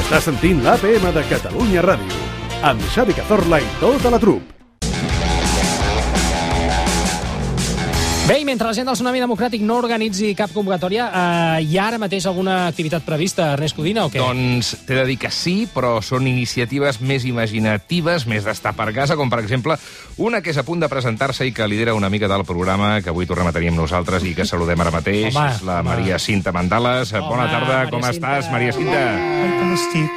Estàs sentint l'APM de Catalunya Ràdio, amb Xavi Cazorla i tota la trup. Bé, i mentre la gent del Tsunami Democràtic no organitzi cap convocatòria, hi ha ara mateix alguna activitat prevista, Ernest Codina, o què? Doncs t'he de dir que sí, però són iniciatives més imaginatives, més d'estar per casa, com per exemple una que és a punt de presentar-se i que lidera una mica del programa, que avui tornem a tenir amb nosaltres i que saludem ara mateix. Home, és la Maria Cinta Mandales. Bona tarda, Maria com Cinta. estàs, Maria Cinta? Ai, com estic?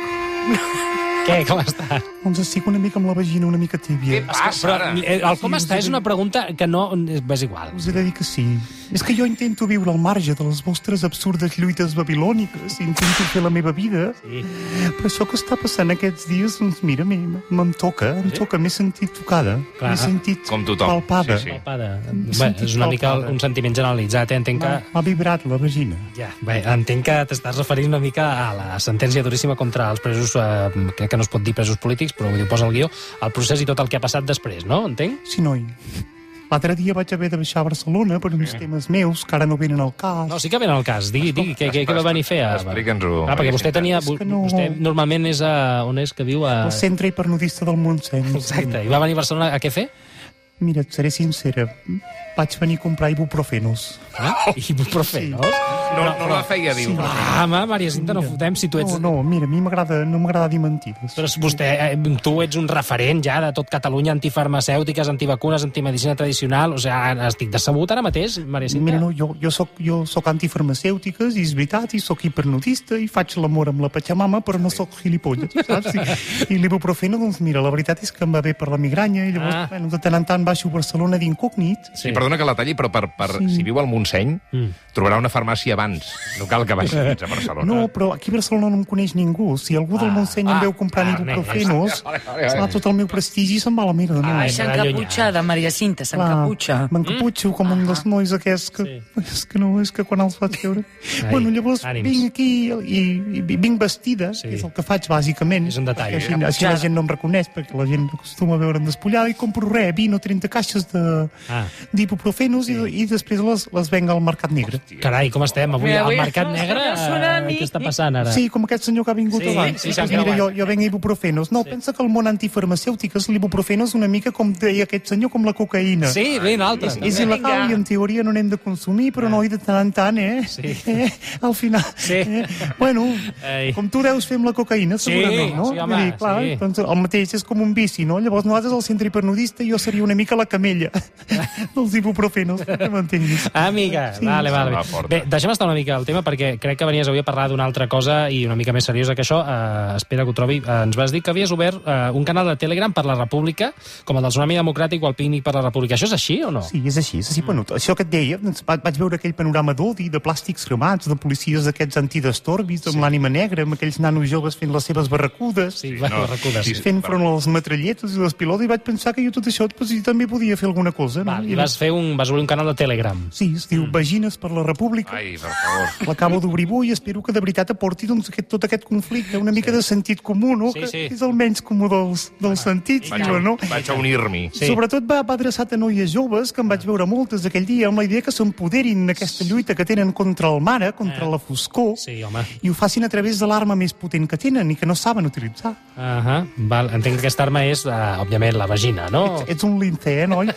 Què, com està? Doncs estic una mica amb la vagina una mica tèbia. Què passa, Però ara? el com està és una pregunta que no... És igual. Us he de dir que sí. És que jo intento viure al marge de les vostres absurdes lluites babilòniques. Intento fer la meva vida. Sí. Però això que està passant aquests dies, doncs mira, em toca. M'he sentit tocada. Clar. M'he sentit Com tothom. palpada. Sí, sí. Palpada. Bé, és una mica un sentiment generalitzat, entenc que... M'ha vibrat la vagina. Ja, bé, entenc que t'estàs referint una mica a la sentència duríssima contra els presos, crec que no es pot dir presos polítics, però ho posa el guió, el procés i tot el que ha passat després, no? Entenc? Sí, noi. L'altre dia vaig haver de baixar a Barcelona per uns temes meus que ara no venen al cas. No, sí que ven al cas. Digui, què va venir a fer? Explica'ns-ho. Perquè vostè tenia... És que no- Vostè normalment és a... On és que viu? El centre hipernudista del Montseny. Exacte. I va venir a Barcelona a què fer? Mira, et seré sincera. Vaig venir a comprar ibuprofenos. Ibuprofenos? No la feia dir. Home, Maria Cinta, no fotem si tu ets... No, mira, a mi no m'agrada dir mentides. Però vostè, tu ets un referent ja de tot Catalunya, antifarmacèutiques, antivacunes, antimedicina tradicional, o sigui, estic decebut ara mateix, Maria Cinta. Mira, no, jo soc antifarmacèutiques, i és veritat, i soc hipernudista, i faig l'amor amb la patxamama, però no soc gilipolles, saps? I l'ibuprofeno, doncs mira, la veritat és que em va bé per la migranya, i llavors, bueno, de tant en tant baixo a Barcelona d'incògnit. Sí, perdona que la talli, però si viu al Montseny, trobarà una farmàcia abans. No cal que vagi fins a Barcelona. No, però aquí a Barcelona no em coneix ningú. Si algú del Montseny em veu comprant ibuprofenos, tot el meu prestigi se'n va a la merda. No? Ai, S'encaputxada, Maria Cinta, s'encaputxa. M'encaputxo com un dels nois aquests que... És que quan els vaig veure... Bueno, llavors vinc aquí i vinc vestida, que és el que faig bàsicament. És un detall. Així la gent no em reconeix, perquè la gent acostuma a veure'm despullada, i compro 20 o 30 caixes d'ibuprofenos i després les venc al Mercat Negre. Carai, com estem avui? Al Mercat Negre? Què està passant ara? Sí, com aquest senyor que ha vingut abans. sí, Doncs mira, jo venc ibuprofenos. No, pensa que el món antifarmacèutiques, l'ibuprofeno és una mica com deia aquest senyor, com la cocaïna. Sí, ben altres. És il·legal i en teoria no n'hem de consumir, però no, i de tant en tant, Sí. Al final. Sí. Bueno, Ei. com tu deus fer amb la cocaïna, segurament, no? sí, home, Vull dir, clar, sí. doncs el mateix és com un vici, no? Llavors nosaltres al centre hipernudista jo seria una mica la camella dels ibuprofenos, que m'entenguis. Amiga, vale. Bé, deixem estar una mica el tema, perquè crec que venies avui a parlar d'una altra cosa i una mica més seriosa que això. Espera que ho trobi. Ens vas dir que havies obert un canal de Telegram per la República, com el del Tsunami Democràtic o el Pícnic per la República. Això és així o no? Sí, és així. Bueno, això que et deia, doncs, vaig veure aquell panorama d'odi, de plàstics cremats, de policies d'aquests antidestorbis, amb l'ànima negra, amb aquells nanos joves fent les seves barracudes, fent front a les metralletes i les pilotes, i vaig pensar que jo tot això jo també podia fer alguna cosa. No? I vas obrir un canal de Telegram. Sí, es diu Vagines per la República. Ai, per favor. L'acabo d'obrir avui i espero que de veritat aporti doncs, tot aquest conflicte, una mica de sentit comú, no? Sí. Que és el menys comú dels sentits, diuen, no? Vaig a unir-m'hi. Sí. Sobretot va adreçat a noies joves, que em vaig veure moltes aquell dia, amb la idea que s'empoderin en aquesta lluita que tenen contra el mare, contra la foscor, Sí, home. i ho facin a través de l'arma més potent que tenen i que no saben utilitzar. Val. Entenc que aquesta arma és, òbviament, la vagina, no? Ets un lince, noi?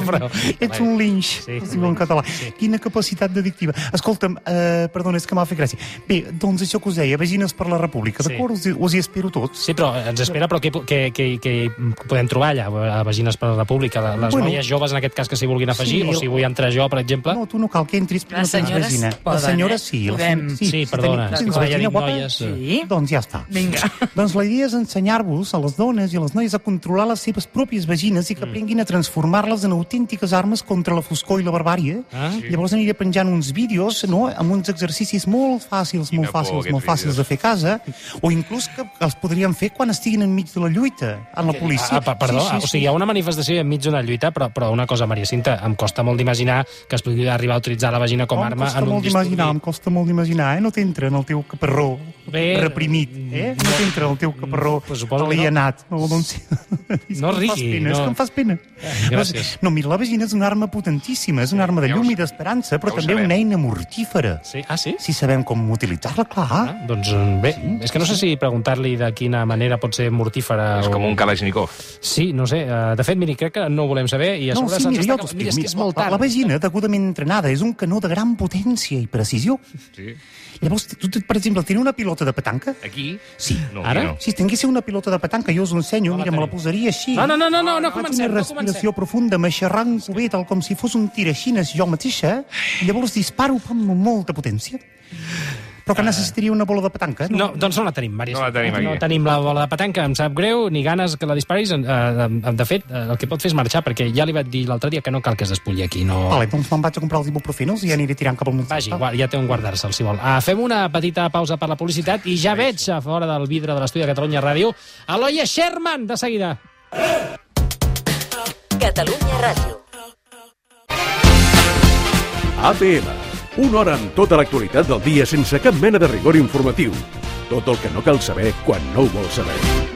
Ets un linx, es diu en català. Quina capacitat dedictiva. Escolta'm, perdona, és que m'ha fet gràcia. Bé, doncs això que us deia, Vagines per la República, d'acord? Us hi espero tots. Sí, però ens espera, però què podem trobar allà, a Vagines per la República? Les noies joves, en aquest cas, que s'hi vulguin afegir, o si vull entrar jo, per exemple? No, tu no cal que entris, però Les no tens senyores vagina. poden, Les senyores sí. Podem. Sí, perdona. Tens Ja vagina dic guapa? noies. Sí? Doncs ja està. Vinga. Doncs la idea és ensenyar-vos a les dones i a les noies a controlar les seves pròpies vagines i que aprenguin a transformar-les en autèntiques armes contra la foscor i la barbàrie. Llavors aniré penjant uns vídeos, no?, amb uns exercicis molt fàcils de fer a casa, o inclús que els podríem fer quan estiguin enmig de la lluita, en la policia. Perdó, o sigui, hi ha una manifestació enmig d'una lluita, però una cosa, Maria Cinta, em costa molt d'imaginar que es pugui arribar a utilitzar la vagina com a arma en un disturbi. Em costa molt d'imaginar, no t'entra en el teu caparró reprimit. No t'entra el teu caparró alienat. No rigui. És que em fas pena. Gràcies. No, mira, la vagina és una arma potentíssima, és una arma de llum i d'esperança, però també una eina mortífera. Sí? Ah, sí? Si sabem com utilitzar-la, clar. Doncs bé, és que no sé si preguntar-li de quina manera pot ser mortífera. És com un Kalashnikov. Sí, no sé. De fet, miri, crec que no ho volem saber i a sobre se'ns està... Mira, és que és molt tard. La vagina, degudament entrenada, és un canó de gran potència i precisió. Sí. Llavors, tu, per exemple, tens una pilota de petanca? Aquí? Sí. No, ara? no. Si tingués una pilota de petanca, jo us ho ensenyo, mira, me la posaria així. No Faig comencem. una respiració profunda, m'aixerranco bé, tal com si fos un tiraixines jo mateixa, i llavors disparo amb molta potència. Però que necessitaria una bola de petanca. No, doncs no la tenim, Màrius. No la tenim aquí. No tenim la bola de petanca, em sap greu, ni ganes que la disparis. De fet, el que pot fer és marxar, perquè ja li vaig dir l'altre dia que no cal que es despulli aquí. No... Vale, doncs me'n vaig a comprar els ibuprofenos i ja aniré tirant cap al munt. Vagi, ja té on guardar-se'l, si vol. Fem una petita pausa per la publicitat i ja veig a fora del vidre de l'estudi de Catalunya Ràdio Eloia Sherman, de seguida. Catalunya Ràdio. APM. Una hora amb tota l'actualitat del dia sense cap mena de rigor informatiu. Tot el que no cal saber quan no ho vols saber.